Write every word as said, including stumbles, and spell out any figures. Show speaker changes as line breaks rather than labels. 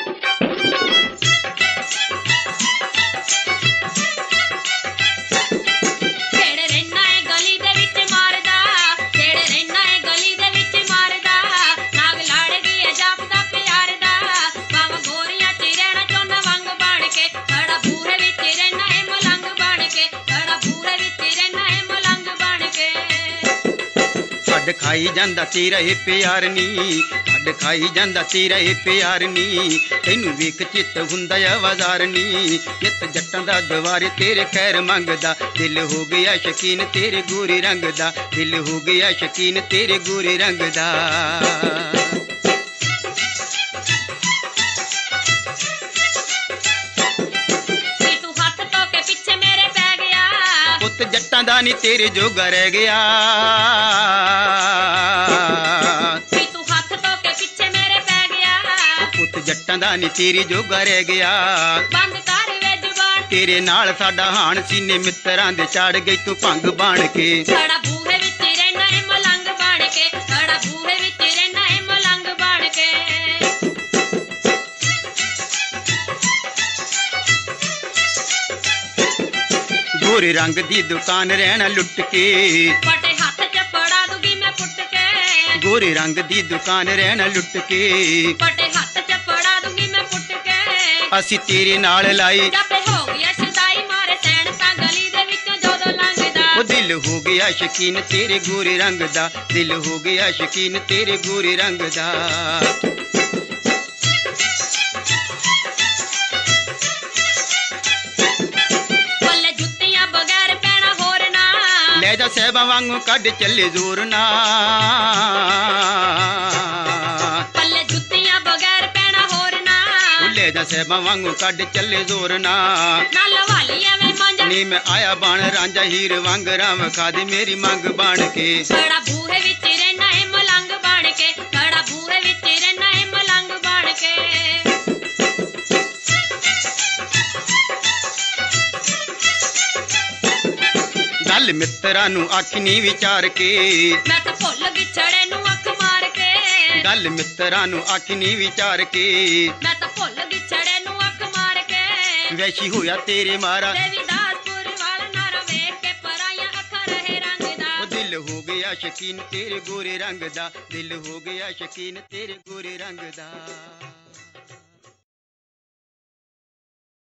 हड खाई जांदा तेरा ए प्यार नी, हड खाई जांदा तेरा ए प्यार नी, तैनू वेख चित हुंदा आवाज़ार नी। चित जट्टां दा दवारे तेरे खैर मंगदा, दिल हो गया शकीन तेरे गोरे रंग दा, दिल हो गया शकीन तेरे गोरे रंग दा। पुत जट्टां दा नी तेरे जोगा रह गया, पुत जट्टां दा नी तेरे जोगा रह गया।
बंद कर वे जुबान
तेरे नाल साडा हाण सीने मित्तरां दे चाड़ गई तू भंग बण के।
खड़ा बूहे विच रहना है मलंग बण के, खड़ा बूहे विच रहना है मलंग बण के।
गोरे रंग दी दुकान रहना लुट के,
पटे हाथ च फड़ा दूंगी मैं पुट के।
गोरे रंग दी दुकान रहना लुट के,
पटे हाथ च फड़ा दूंगी मैं पुट के।
असी तेरे नाल लाई
जब हो गया सदाई मारे सैन तां गली दे विचों जोदों लंघदा।
ओ दिल हो गया शकीन तेरे गोरे रंग दा, दिल हो गया शकीन तेरे गोरे रंग दा।
पल्ले जुत्तियां बगैर पैना होर ना,
ले जा सहबा वांगू कड चले जोर ना,
पल्ले जुत्तियां बगैर पैना होर ना।
ले जा सहबा वांगू कड चले जोर ना।
नाल वालियां वे मांजा
नी मैं आया बन रांझा हीर वांग राम खा दे मेरी मंग बन के।
खड़ा बूहे विच रहना है मलंग बण के, खड़ा बूहे विच रहना है मलंग बण के।
गल मित्तरां नू आखनी विचार के,
मैं तो भुल विछड़े नू अख मार के।
गल मित्तरां नू आखनी विचार के,
मैं तो भुल विछड़े नू अख मार के।
वैशी होया तेरे मारा
देवीदासपुर वाल नारा वेख के पराइयां अखां रहे रंग दा।
ओ दिल हो गया शकीन तेरे गोरे रंग दा, दिल हो गया शकीन तेरे गोरे रंग दा।